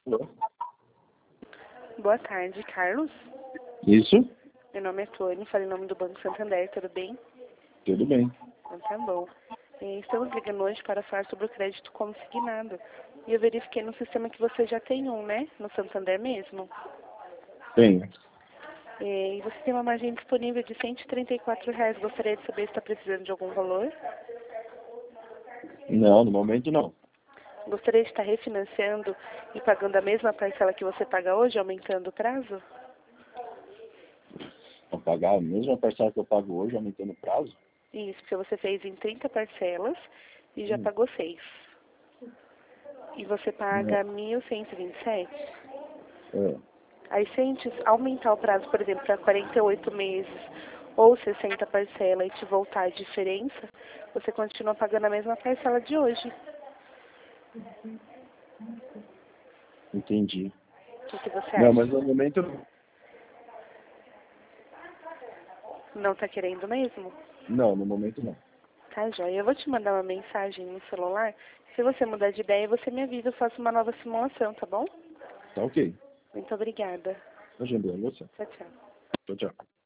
Alô? Boa tarde, Carlos. Isso? Meu nome é Tony, falo em nome do Banco Santander, tudo bem? Tudo bem. Então tá bom. Estamos ligando hoje para falar sobre o crédito consignado. E eu verifiquei no sistema que você já tem um, né? No Santander mesmo. Tenho. E você tem uma margem disponível de R$ 134. Gostaria de saber se está precisando de algum valor? Não, no momento não. Gostaria de estar refinanciando e pagando a mesma parcela que você paga hoje, aumentando o prazo? Vou pagar a mesma parcela que eu pago hoje, aumentando o prazo? Isso, porque você fez em 30 parcelas e já pagou 6. E você paga Não. 1.127. É. Aí se a gente aumentar o prazo, por exemplo, para 48 meses ou 60 parcelas e te voltar a diferença, você continua pagando a mesma parcela de hoje. Entendi. O que você Não, acha? mas no momento não. Não tá querendo mesmo? Não, no momento não. Tá, joia. Eu vou te mandar uma mensagem no celular. Se você mudar de ideia, você me avisa, eu faço uma nova simulação, tá bom? Tá ok. Muito obrigada. Agendando você. Tchau, tchau. Tchau, tchau.